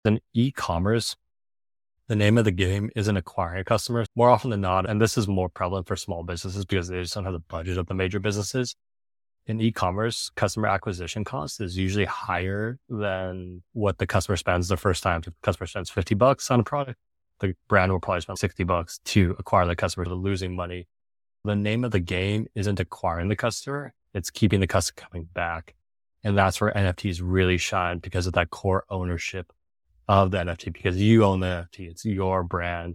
In e-commerce, the name of the game isn't acquiring customers more often than not. And this is more prevalent for small businesses because they just don't have the budget of the major businesses. In e-commerce, customer acquisition cost is usually higher than what the customer spends the first time. If the customer spends $50 on a product, the brand will probably spend $60 to acquire the customer. They're losing money. The name of the game isn't acquiring the customer. It's keeping the customer coming back. And that's where NFTs really shine because of that core ownership of the NFT, because you own the NFT. It's your brand.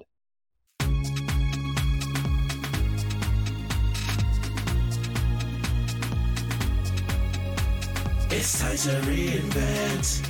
It's time to reinvent.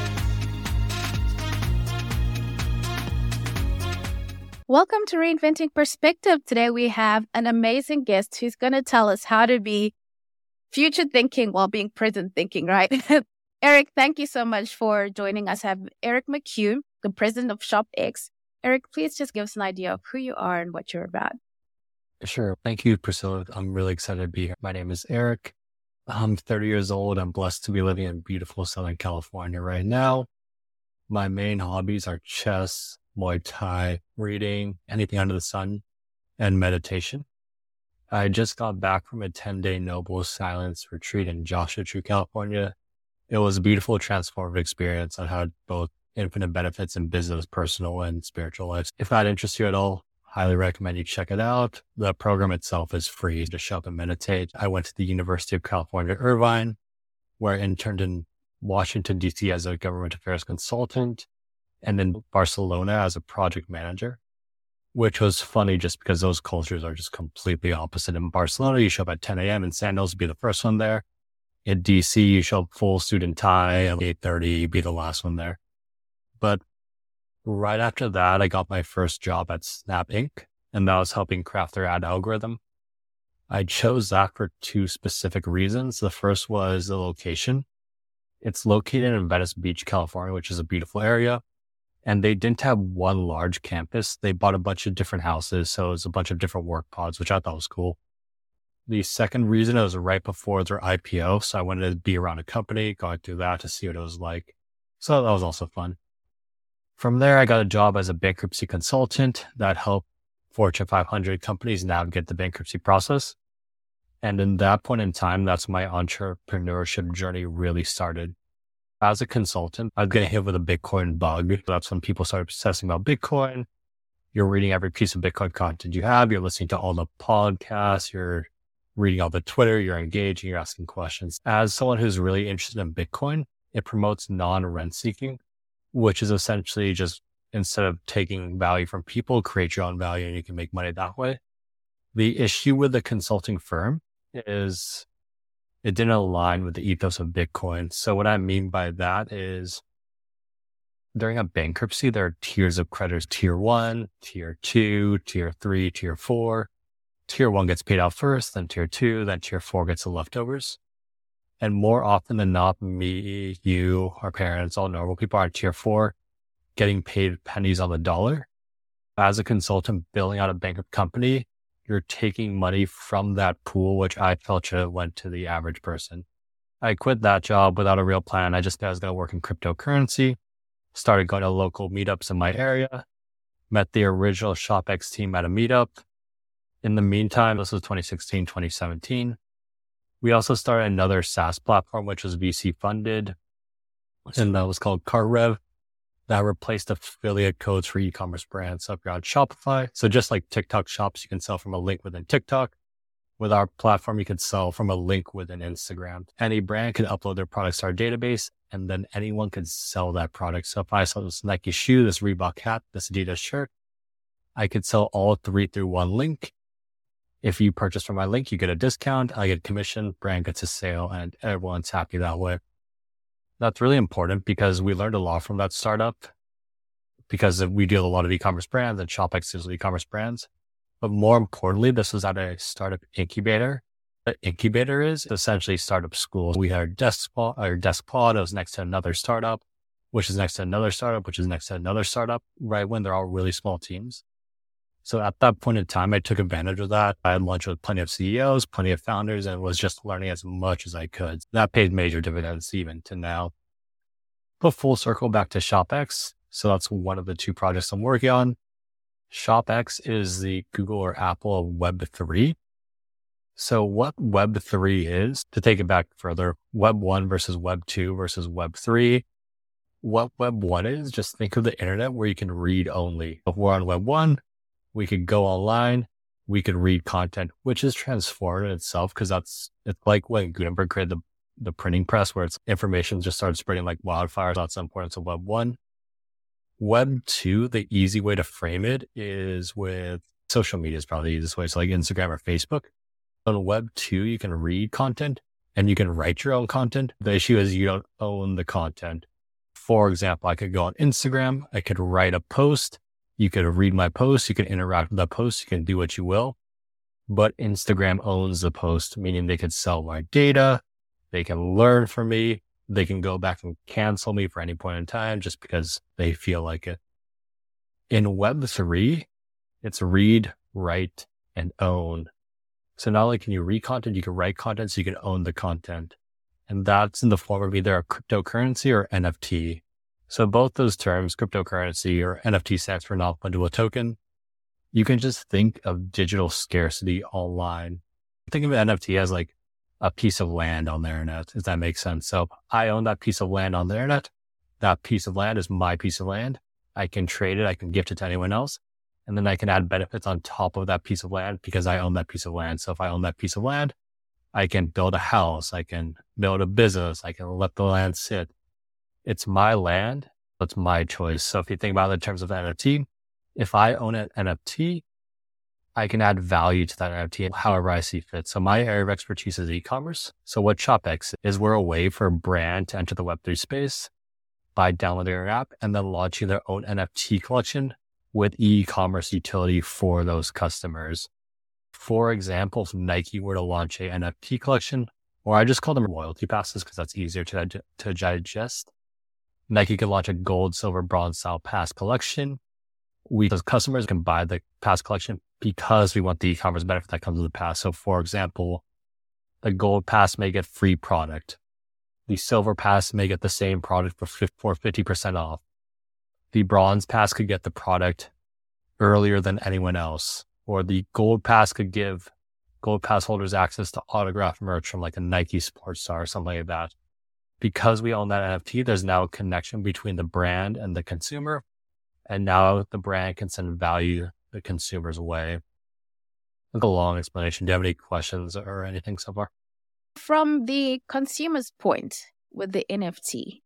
Welcome to Reinventing Perspective. Today we have an amazing guest who's going to tell us how to be future thinking while being present thinking, right? Eric, thank you so much for joining us. I have Eric McHugh, the president of ShopX. Eric, please just give us an idea of who you are and what you're about. Sure. Thank you, Priscilla. I'm really excited to be here. My name is Eric. I'm 30 years old. I'm blessed to be living in beautiful Southern California right now. My main hobbies are chess, Muay Thai, reading, anything under the sun, and meditation. I just got back from a 10-day Noble Silence retreat in Joshua Tree, California. It was a beautiful, transformative experience that had both infinite benefits in business, personal, and spiritual life. If that interests you at all, highly recommend you check it out. The program itself is free to show up and meditate. I went to the University of California, Irvine, where I interned in Washington, D.C. as a government affairs consultant, and then Barcelona as a project manager, which was funny just because those cultures are just completely opposite. In Barcelona, you show up at 10 a.m. in sandals, be the first one there. In DC, you show up full suit and tie at 8:30, be the last one there. But right after that, I got my first job at Snap Inc., and that was helping craft their ad algorithm. I chose that for two specific reasons. The first was the location. It's located in Venice Beach, California, which is a beautiful area. And they didn't have one large campus. They bought a bunch of different houses. So it was a bunch of different work pods, which I thought was cool. The second reason, it was right before their IPO. So I wanted to be around a company, going through that to see what it was like. So that was also fun. From there, I got a job as a bankruptcy consultant that helped Fortune 500 companies navigate the bankruptcy process. And in that point in time, that's my entrepreneurship journey really started. As a consultant, I was getting hit with a Bitcoin bug. That's when people started obsessing about Bitcoin. You're reading every piece of Bitcoin content you have. You're listening to all the podcasts. You're reading all the Twitter. You're engaging. You're asking questions. As someone who's really interested in Bitcoin, it promotes non-rent seeking, which is essentially just instead of taking value from people, create your own value and you can make money that way. The issue with the consulting firm is it didn't align with the ethos of Bitcoin. So what I mean by that is during a bankruptcy, there are tiers of creditors, tier 1, tier 2, tier 3, tier 4. Tier 1 gets paid out first, then tier 2, then tier 4 gets the leftovers. And more often than not, me, you, our parents, all normal people are in tier 4 getting paid pennies on the dollar. As a consultant building out a bankrupt company, you're taking money from that pool, which I felt should have went to the average person. I quit that job without a real plan. I just knew I was going to work in cryptocurrency, started going to local meetups in my area, met the original ShopX team at a meetup. In the meantime, this was 2016, 2017. We also started another SaaS platform, which was VC funded, and that was called CartRev. That replaced affiliate codes for e-commerce brands. So if you're on Shopify, so just like TikTok shops, you can sell from a link within TikTok. With our platform, you can sell from a link within Instagram. Any brand can upload their products to our database, and then anyone can sell that product. So if I sell this Nike shoe, this Reebok hat, this Adidas shirt, I could sell all three through one link. If you purchase from my link, you get a discount, I get commission, brand gets a sale, and everyone's happy that way. That's really important because we learned a lot from that startup because we deal with a lot of e-commerce brands and ShopX deals with e-commerce brands. But more importantly, this was at a startup incubator. The incubator is essentially startup school. We had our desk pod. It was next to another startup, which is next to another startup, which is next to another startup, right when they're all really small teams. So at that point in time, I took advantage of that. I had lunch with plenty of CEOs, plenty of founders, and was just learning as much as I could. That paid major dividends even to now. But full circle back to ShopX. So that's one of the two projects I'm working on. ShopX is the Google or Apple of Web3. So what Web3 is, to take it back further, Web 1 versus Web 2 versus Web 3. What Web 1 is, just think of the internet where you can read only. If we're on Web 1, we could go online, we could read content, which is transformed in itself because it's like when Gutenberg created the printing press where its information just started spreading like wildfire. That's the importance of Web 1. Web 2, the easy way to frame it is with social media is probably the easiest way. So like Instagram or Facebook. On Web 2, you can read content and you can write your own content. The issue is you don't own the content. For example, I could go on Instagram, I could write a post, you could read my post, you can interact with that post, you can do what you will, but Instagram owns the post, meaning they could sell my data, they can learn from me, they can go back and cancel me for any point in time just because they feel like it. In Web 3, it's read, write, and own. So not only can you read content, you can write content so you can own the content. And that's in the form of either a cryptocurrency or NFT. So both those terms, cryptocurrency or NFT, stands for non-fungible token. You can just think of digital scarcity online. Think of an NFT as like a piece of land on the internet, if that makes sense. So I own that piece of land on the internet. That piece of land is my piece of land. I can trade it. I can gift it to anyone else. And then I can add benefits on top of that piece of land because I own that piece of land. So if I own that piece of land, I can build a house, I can build a business, I can let the land sit. It's my land, it's my choice. So if you think about it in terms of NFT, if I own an NFT, I can add value to that NFT however I see fit. So my area of expertise is e-commerce. So what ShopX is, we're a way for a brand to enter the Web3 space by downloading our app and then launching their own NFT collection with e-commerce utility for those customers. For example, if Nike were to launch a NFT collection, or I just call them loyalty passes because that's easier to digest. Nike could launch a gold, silver, bronze style pass collection. We as customers can buy the pass collection because we want the e-commerce benefit that comes with the pass. So for example, the gold pass may get free product. The silver pass may get the same product for 50% off. The bronze pass could get the product earlier than anyone else, or the gold pass could give gold pass holders access to autographed merch from like a Nike sports star or something like that. Because we own that NFT, there's now a connection between the brand and the consumer. And now the brand can send value the consumer's way. Like a long explanation. Do you have any questions or anything so far? From the consumer's point with the NFT,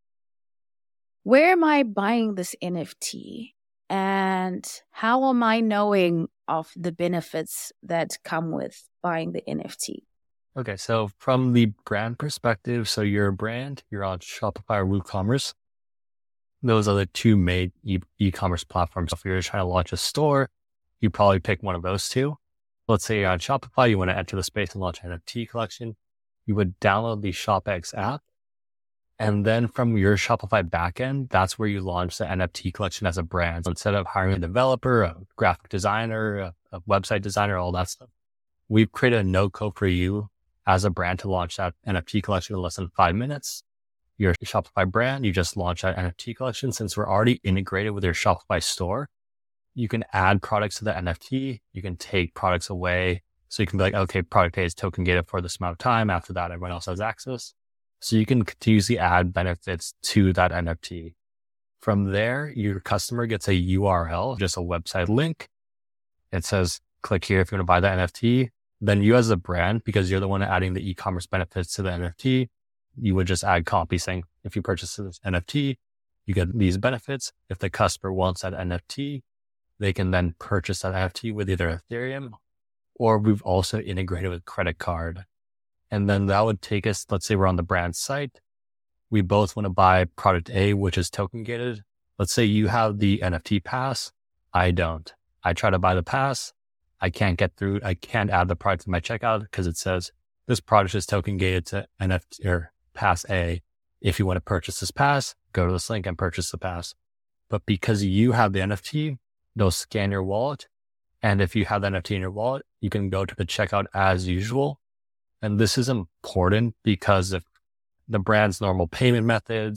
where am I buying this NFT? And how am I knowing of the benefits that come with buying the NFT? Okay, so from the brand perspective, so you're a brand, you're on Shopify or WooCommerce. Those are the two main e-commerce platforms. If you're trying to launch a store, you probably pick one of those two. Let's say you're on Shopify, you want to enter the space and launch an NFT collection. You would download the ShopX app. And then from your Shopify backend, that's where you launch the NFT collection as a brand. So instead of hiring a developer, a graphic designer, a website designer, all that stuff, we've created a no-code for you as a brand to launch that NFT collection in less than 5 minutes. Your Shopify brand, you just launch that NFT collection. Since we're already integrated with your Shopify store, you can add products to the NFT. You can take products away. So you can be like, okay, product A is token gated for this amount of time. After that, everyone else has access. So you can continuously add benefits to that NFT. From there, your customer gets a URL, just a website link. It says, click here if you want to buy the NFT. Then you as a brand, because you're the one adding the e-commerce benefits to the NFT, you would just add copy saying, if you purchase this NFT, you get these benefits. If the customer wants that NFT, they can then purchase that NFT with either Ethereum, or we've also integrated with credit card. And then that would take us, let's say we're on the brand site. We both want to buy product A, which is token gated. Let's say you have the NFT pass. I don't. I try to buy the pass. I can't get through. I can't add the product to my checkout because it says this product is token gated to NFT or pass A. If you want to purchase this pass, go to this link and purchase the pass. But because you have the NFT, they'll scan your wallet. And if you have the NFT in your wallet, you can go to the checkout as usual. And this is important because if the brand's normal payment methods,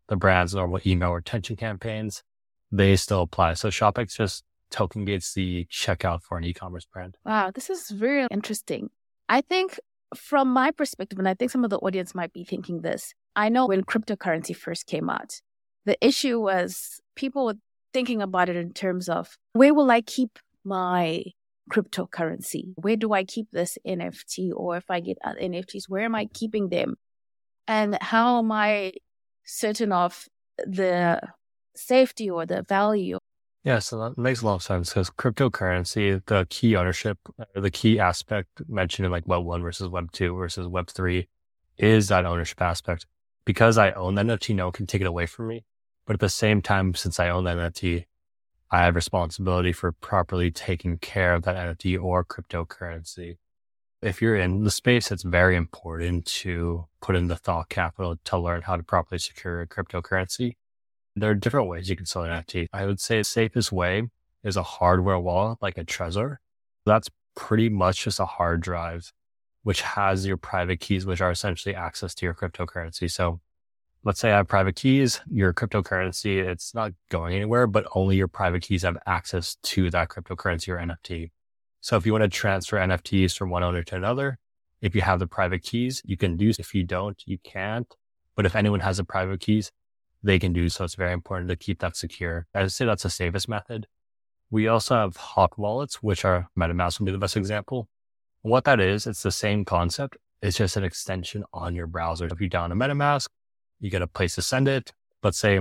the brand's normal email retention campaigns, they still apply. So ShopX just token gates the checkout for an e-commerce brand. Wow, this is very interesting. I think from my perspective, and I think some of the audience might be thinking this, I know when cryptocurrency first came out, the issue was people were thinking about it in terms of, where will I keep my cryptocurrency? Where do I keep this NFT? Or if I get other NFTs, where am I keeping them? And how am I certain of the safety or the value? Yeah, so that makes a lot of sense because cryptocurrency, the key ownership, or the key aspect mentioned in like Web 1 versus Web 2 versus Web 3 is that ownership aspect. Because I own the NFT, no one can take it away from me. But at the same time, since I own that NFT, I have responsibility for properly taking care of that NFT or cryptocurrency. If you're in the space, it's very important to put in the thought capital to learn how to properly secure a cryptocurrency. There are different ways you can sell an NFT. I would say the safest way is a hardware wallet like a Trezor. That's pretty much just a hard drive, which has your private keys, which are essentially access to your cryptocurrency. So let's say I have private keys, your cryptocurrency, it's not going anywhere, but only your private keys have access to that cryptocurrency or NFT. So if you want to transfer NFTs from one owner to another, if you have the private keys, you can do so. If you don't, you can't. But if anyone has the private keys, they can do so. It's very important to keep that secure. I would say that's the safest method. We also have hot wallets, which are MetaMask would be the best example. What that is, it's the same concept. It's just an extension on your browser. If you download a MetaMask, you get a place to send it. Let's say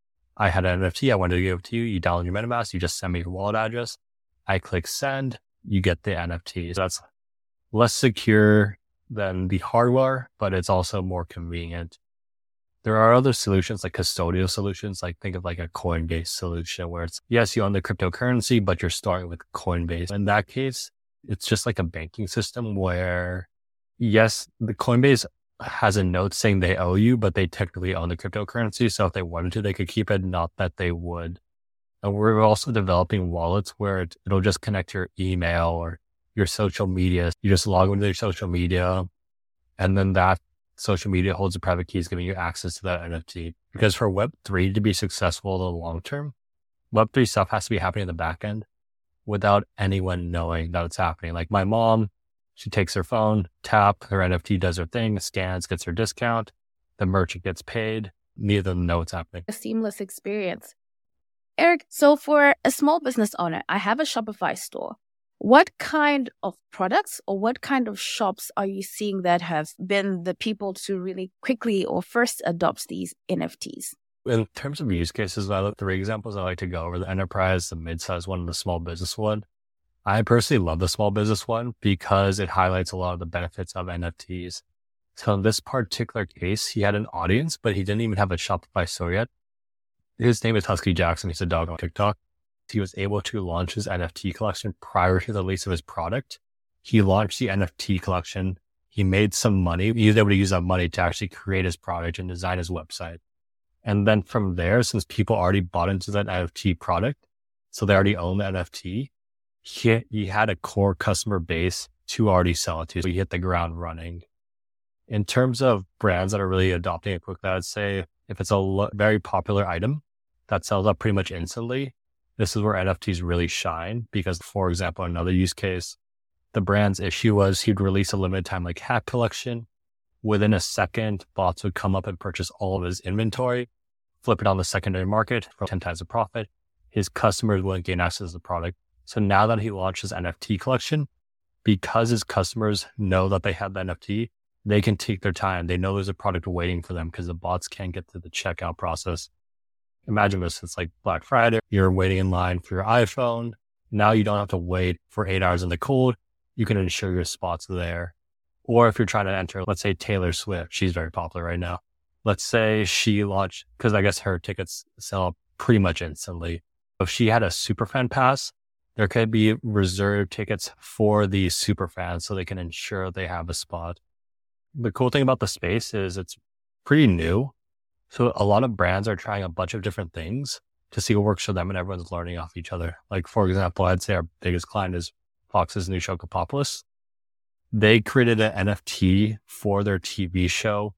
I had an NFT, I wanted to give it to you. You download your MetaMask, you just send me your wallet address. I click send, you get the NFT. So that's less secure than the hardware, but it's also more convenient. There are other solutions like custodial solutions, like think of like a Coinbase solution where it's, yes, you own the cryptocurrency, but you're starting with Coinbase. In that case, it's just like a banking system where, yes, the Coinbase has a note saying they owe you, but they technically own the cryptocurrency. So if they wanted to, they could keep it, not that they would. And we're also developing wallets where it'll just connect to your email or your social media. You just log into your social media, and then that social media holds the private keys, giving you access to that NFT. Because for Web3 to be successful in the long term, Web3 stuff has to be happening in the back end without anyone knowing that it's happening. Like my mom, she takes her phone, tap, her NFT does her thing, scans, gets her discount, the merchant gets paid. Neither of them know what's happening. A seamless experience. Eric, so for a small business owner, I have a Shopify store. What kind of products or what kind of shops are you seeing that have been the people to really quickly or first adopt these NFTs? In terms of use cases, I look 3 examples I like to go over: the enterprise, the mid-size one, and the small business one. I personally love the small business one because it highlights a lot of the benefits of NFTs. So in this particular case, he had an audience, but he didn't even have a Shopify store yet. His name is Husky Jackson. He's a dog on TikTok. He was able to launch his NFT collection prior to the release of his product. He launched the NFT collection. He made some money. He was able to use that money to actually create his product and design his website. And then from there, since people already bought into that NFT product, so they already own the NFT, he had a core customer base to already sell it to. So he hit the ground running. In terms of brands that are really adopting it quickly, I would say if it's a very popular item that sells up pretty much instantly, this is where NFTs really shine because, for example, another use case, the brand's issue was he'd release a limited time like hat collection. Within a second, bots would come up and purchase all of his inventory, flip it on the secondary market for 10 times the profit. His customers wouldn't gain access to the product. So now that he launched his NFT collection, because his customers know that they have the NFT, they can take their time. They know there's a product waiting for them because the bots can't get to the checkout process. Imagine this, it's like Black Friday, you're waiting in line for your iPhone. Now you don't have to wait for 8 hours in the cold. You can ensure your spot's there. Or if you're trying to enter, let's say Taylor Swift, she's very popular right now. Let's say she launched, because I guess her tickets sell pretty much instantly. If she had a superfan pass, there could be reserved tickets for the superfans so they can ensure they have a spot. The cool thing about the space is it's pretty new. So a lot of brands are trying a bunch of different things to see what works for them, and everyone's learning off each other. Like, for example, I'd say our biggest client is Fox's new show, Kapopolis. They created an NFT for their TV show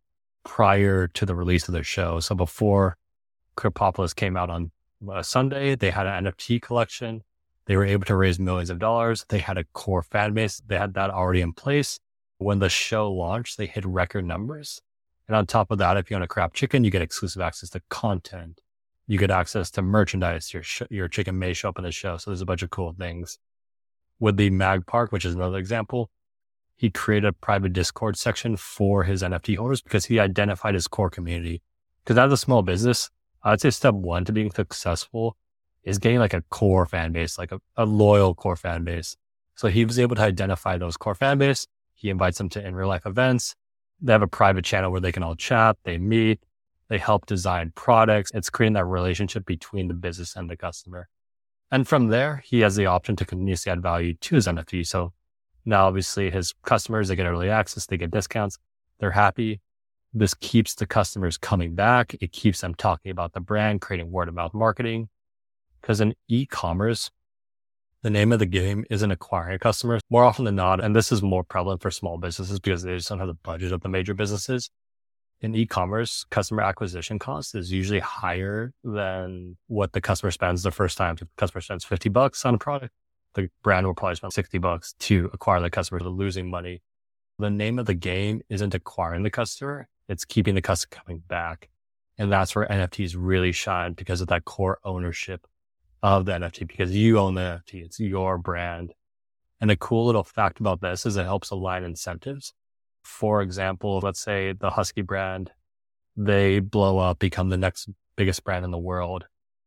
prior to the release of the show. So before Cryptopolis came out on Sunday, they had an NFT collection. They were able to raise millions of dollars. They had a core fan base. They had that already in place. When the show launched, they hit record numbers. And on top of that, if you own a Crab Chicken, you get exclusive access to content. You get access to merchandise. Your chicken may show up in the show. So there's a bunch of cool things. With the Mag Park, which is another example, he created a private Discord section for his NFT holders because he identified his core community. Because as a small business, I'd say step one to being successful is getting like a core fan base, like a loyal core fan base. So he was able to identify those core fan base. He invites them to in real life events. They have a private channel where they can all chat, they meet, they help design products. It's creating that relationship between the business and the customer. And from there, he has the option to continuously add value to his NFT. So now obviously his customers, they get early access, they get discounts, they're happy. This keeps the customers coming back. It keeps them talking about the brand, creating word of mouth marketing. Because in e-commerce, the name of the game isn't acquiring customers more often than not. And this is more prevalent for small businesses because they just don't have the budget of the major businesses. In e-commerce, customer acquisition cost is usually higher than what the customer spends the first time. If the customer spends $50 on a product, the brand will probably spend $60 to acquire the customer. They're losing money. The name of the game isn't acquiring the customer. It's keeping the customer coming back. And that's where NFTs really shine because of that core ownership of the NFT, because you own the NFT. It's your brand. And a cool little fact about this is it helps align incentives. For example, let's say the Husky brand, they blow up, become the next biggest brand in the world.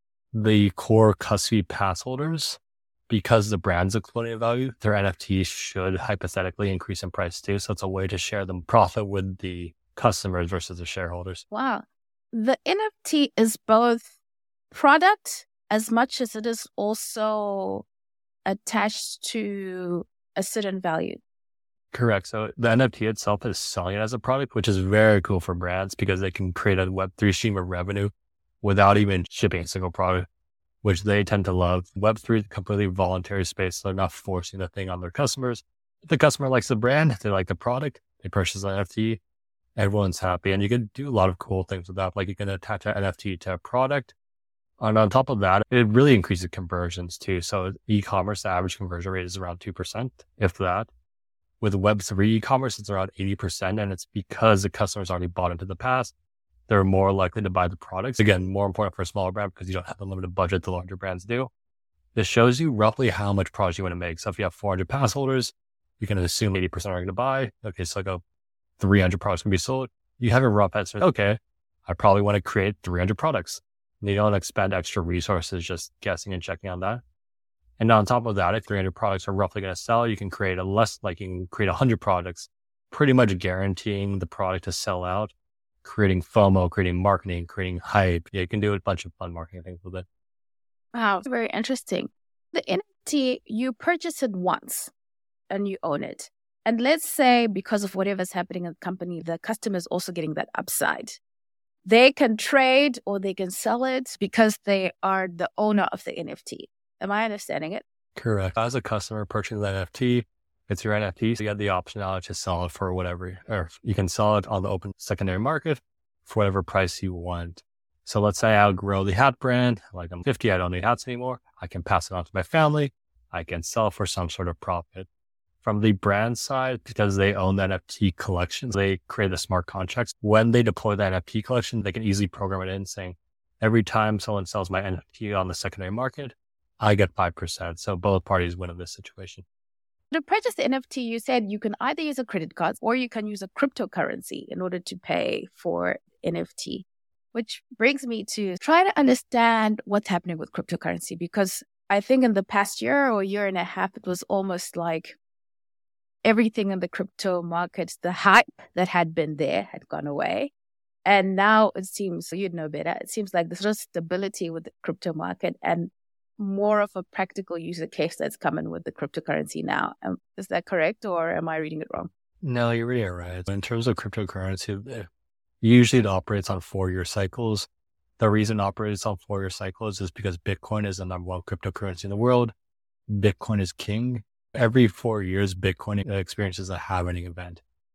The core Husky pass holders, because the brand's exploding in value, their NFTs should hypothetically increase in price too. So it's a way to share the profit with the customers versus the shareholders. Wow. The NFT is both product as much as it is also attached to a certain value. Correct. So the NFT itself is selling it as a product, which is very cool for brands because they can create a Web3 stream of revenue without even shipping a single product, which they tend to love. Web3 is a completely voluntary space. So they're not forcing the thing on their customers. If the customer likes the brand, they like the product, they purchase the NFT, everyone's happy. And you can do a lot of cool things with that. Like you can attach an NFT to a product. And on top of that, it really increases conversions too. So e-commerce, the average conversion rate is around 2%, if that. With Web3 e-commerce, it's around 80%. And it's because the customers already bought into the past. They're more likely to buy the products. Again, more important for a smaller brand because you don't have the limited budget the larger brands do. This shows you roughly how much product you want to make. So if you have 400 pass holders, you can assume 80% are going to buy. Okay, so like 300 products can be sold. You have a rough estimate. Okay, I probably want to create 300 products. And you don't expend extra resources just guessing and checking on that. And on top of that, if 300 products are roughly going to sell, you can create you can create 100 products, pretty much guaranteeing the product to sell out, creating FOMO, creating marketing, creating hype. Yeah, you can do a bunch of fun marketing things with it. Wow, very interesting. The NFT, you purchase it once and you own it. And let's say because of whatever's happening in the company, the customer is also getting that upside. They can trade or they can sell it because they are the owner of the NFT. Am I understanding it? Correct. As a customer purchasing the NFT, it's your NFT. So you have the optionality to sell it for whatever, or you can sell it on the open secondary market for whatever price you want. So let's say I outgrow the hat brand, like I'm 50, I don't need hats anymore. I can pass it on to my family. I can sell for some sort of profit. From the brand side, because they own the NFT collections, they create the smart contracts. When they deploy the NFT collection, they can easily program it in saying, every time someone sells my NFT on the secondary market, I get 5%. So both parties win in this situation. To purchase the NFT, you said you can either use a credit card or you can use a cryptocurrency in order to pay for NFT, which brings me to try to understand what's happening with cryptocurrency, because I think in the past year or year and a half, it was almost like everything in the crypto markets, the hype that had been there had gone away. And now it seems, so you'd know better, it seems like there's sort of stability with the crypto market and more of a practical user case that's coming with the cryptocurrency now. Is that correct, or am I reading it wrong? No, you're really right. In terms of cryptocurrency, usually it operates on 4-year cycles. The reason it operates on 4-year cycles is because Bitcoin is the number one cryptocurrency in the world. Bitcoin is king. Every 4 years, Bitcoin experiences a halving event.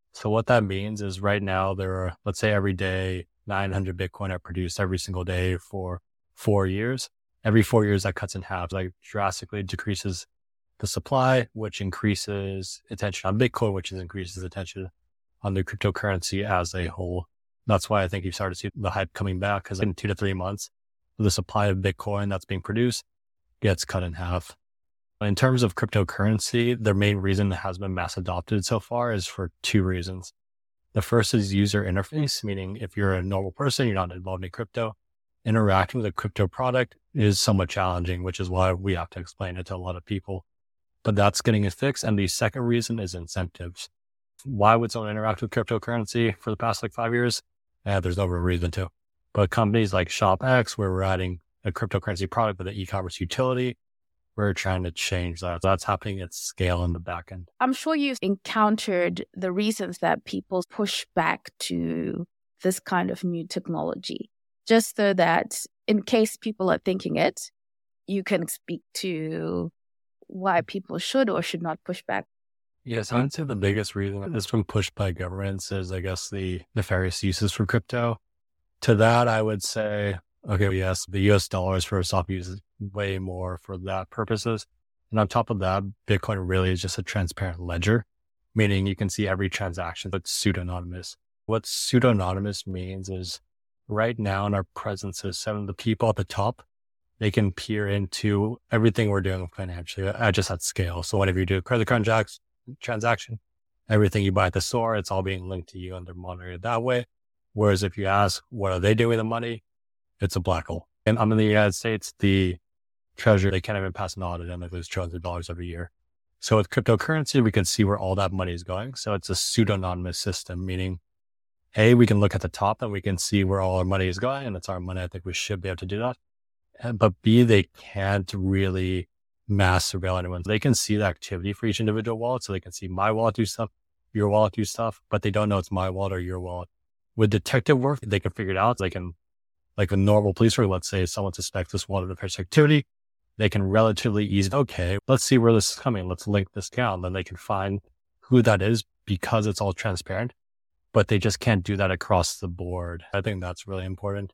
So what that means is right now there are, let's say every day, 900 Bitcoin are produced every single day for 4 years. Every 4 years that cuts in half, like drastically decreases the supply, which increases attention on Bitcoin, which increases attention on the cryptocurrency as a whole. That's why I think you start to see the hype coming back, because in 2 to 3 months, the supply of Bitcoin that's being produced gets cut in half. In terms of cryptocurrency, the main reason it has been mass adopted so far is for 2 reasons. The first is user interface, meaning if you're a normal person, you're not involved in crypto, interacting with a crypto product is somewhat challenging, which is why we have to explain it to a lot of people. But that's getting it fixed. And the second reason is incentives. Why would someone interact with cryptocurrency for the past 5 years? There's no real reason to. But companies like ShopX, where we're adding a cryptocurrency product with an e-commerce utility, we're trying to change that. So that's happening at scale in the back end. I'm sure you've encountered the reasons that people push back to this kind of new technology, just so that in case people are thinking it, you can speak to why people should or should not push back. Yes, I would say the biggest reason it's been pushed by governments is, I guess, the nefarious uses for crypto. To that, I would say, okay, yes, the US dollars for soft use is way more for that purposes. And on top of that, Bitcoin really is just a transparent ledger, meaning you can see every transaction that's pseudonymous. What pseudonymous means is right now in our present system, the people at the top, they can peer into everything we're doing financially just at scale. So whenever you do a credit card transaction, everything you buy at the store, it's all being linked to you and they're monitoring it that way. Whereas if you ask, what are they doing with the money? It's a black hole. And I'm in the United States, the Treasury, they can't even pass an audit and they lose trillions of dollars every year. So with cryptocurrency, we can see where all that money is going. So it's a pseudonymous system, meaning, A, we can look at the top and we can see where all our money is going, and it's our money. I think we should be able to do that. But B, they can't really mass surveil anyone. They can see the activity for each individual wallet. So they can see my wallet do stuff, your wallet do stuff, but they don't know it's my wallet or your wallet. With detective work, they can figure it out. They can, like a normal police work, let's say someone suspects this wallet of nefarious activity, they can relatively easily, okay, let's see where this is coming. Let's link this down. Then they can find who that is because it's all transparent, but they just can't do that across the board. I think that's really important.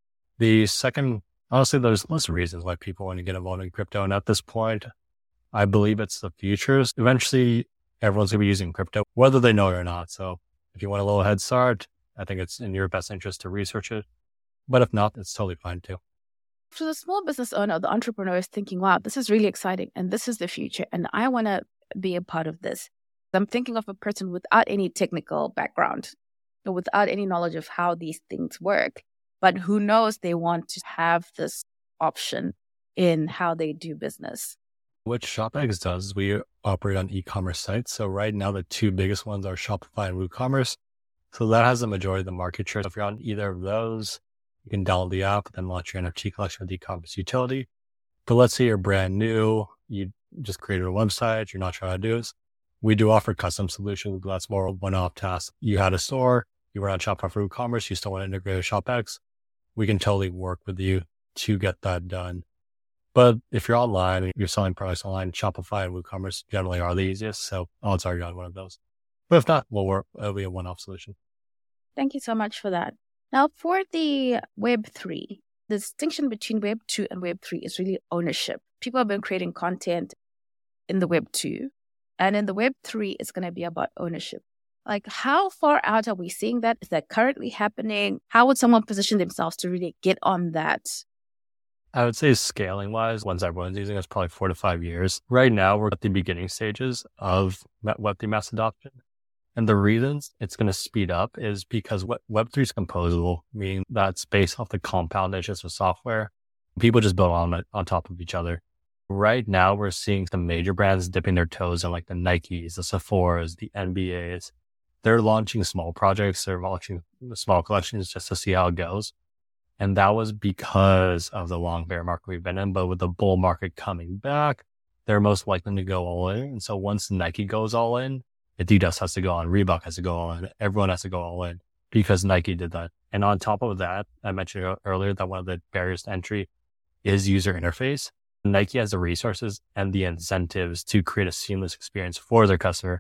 The second, honestly, there's lots of reasons why people want to get involved in crypto. And at this point, I believe it's the future. Eventually, everyone's going to be using crypto, whether they know it or not. So if you want a little head start, I think it's in your best interest to research it. But if not, it's totally fine too. For the small business owner, the entrepreneur is thinking, wow, this is really exciting and this is the future and I want to be a part of this. I'm thinking of a person without any technical background or without any knowledge of how these things work, but who knows they want to have this option in how they do business. What ShopX does is we operate on e-commerce sites. So right now, the 2 biggest ones are Shopify and WooCommerce. So that has the majority of the market share. So if you're on either of those, you can download the app, then launch your NFT collection with the e-commerce utility. But let's say you're brand new, you just created a website, you're not sure how to do this. We do offer custom solutions. That's more a one-off task. You had a store, you were on Shopify for WooCommerce, you still want to integrate with ShopX. We can totally work with you to get that done. But if you're online, you're selling products online, Shopify and WooCommerce generally are the easiest. So odds are you're on one of those. But if not, it'll be a one-off solution. Thank you so much for that. Now, for the Web3, the distinction between Web 2 and Web 3 is really ownership. People have been creating content in the Web 2, and in the Web 3, it's going to be about ownership. Like, how far out are we seeing that? Is that currently happening? How would someone position themselves to really get on that? I would say scaling wise, once everyone's using it's probably 4 to 5 years. Right now, we're at the beginning stages of Web3 mass adoption. And the reasons it's going to speed up is because Web3 is composable, meaning that's based off the compound nature of software. People just build on top of each other. Right now, we're seeing some major brands dipping their toes in, like the Nikes, the Sephoras, the NBAs. They're launching small projects. They're launching small collections just to see how it goes. And that was because of the long bear market we've been in. But with the bull market coming back, they're most likely to go all in. And so once Nike goes all in, Adidas has to go on, Reebok has to go all in, everyone has to go all in because Nike did that. And on top of that, I mentioned earlier that one of the barriers to entry is user interface. Nike has the resources and the incentives to create a seamless experience for their customer.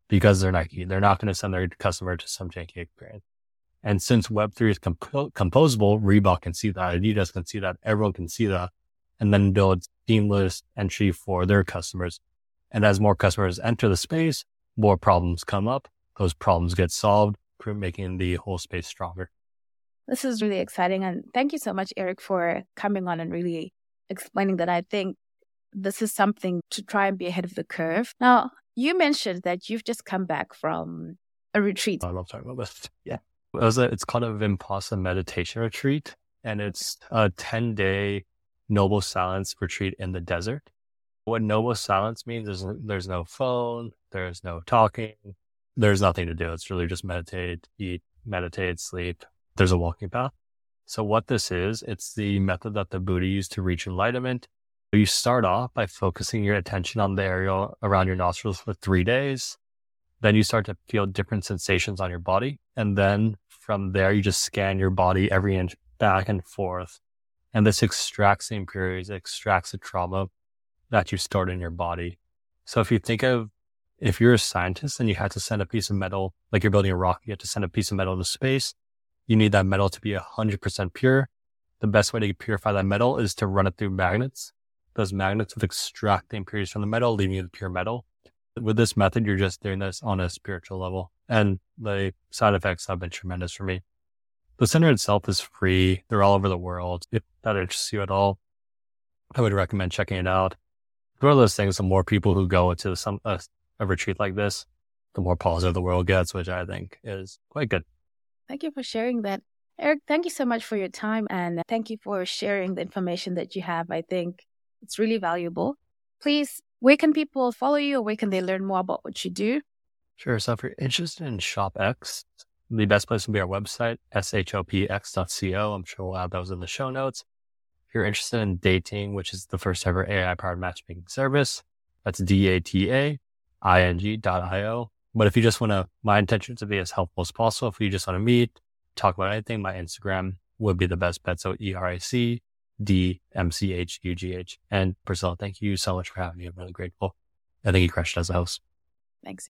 because they're Nike. They're not going to send their customer to some janky experience. And since Web3 is composable, Reebok can see that, Adidas can see that, everyone can see that, and then build seamless entry for their customers. And as more customers enter the space, more problems come up. Those problems get solved, making the whole space stronger. This is really exciting. And thank you so much, Eric, for coming on and really explaining that. I think this is something to try and be ahead of the curve. Now, you mentioned that you've just come back from a retreat. I love talking about this. Yeah. It's called a Vipassana meditation retreat, and it's a 10-day noble silence retreat in the desert. What noble silence means is there's no phone, there's no talking, there's nothing to do. It's really just meditate, eat, meditate, sleep. There's a walking path. So what this is, it's the method that the Buddha used to reach enlightenment. You start off by focusing your attention on the area around your nostrils for 3 days. Then you start to feel different sensations on your body. And then from there, you just scan your body every inch back and forth. And this extracts the impurities, extracts the trauma that you stored in your body. So if you're a scientist and you had to send a piece of metal, like you're building a rocket, you have to send a piece of metal into space. You need that metal to be 100% pure. The best way to purify that metal is to run it through magnets. Those magnets would extract the impurities from the metal, leaving you the pure metal. With this method, you're just doing this on a spiritual level. And the side effects have been tremendous for me. The center itself is free. They're all over the world. If that interests you at all, I would recommend checking it out. It's one of those things, the more people who go into a retreat like this, the more positive the world gets, which I think is quite good. Thank you for sharing that. Eric, thank you so much for your time, and thank you for sharing the information that you have. I think it's really valuable. Please, where can people follow you, or where can they learn more about what you do? Sure. So if you're interested in ShopX, the best place would be our website, shopx.co. I'm sure we'll have those in the show notes. If you're interested in dating, which is the first ever AI-powered matchmaking service, that's dating.io. But if you just want to, my intention is to be as helpful as possible. If you just want to meet, talk about anything, my Instagram would be the best bet. So ERICDMCHUGH. And Priscilla, thank you so much for having me. I'm really grateful. I think you crushed as a host. Thanks.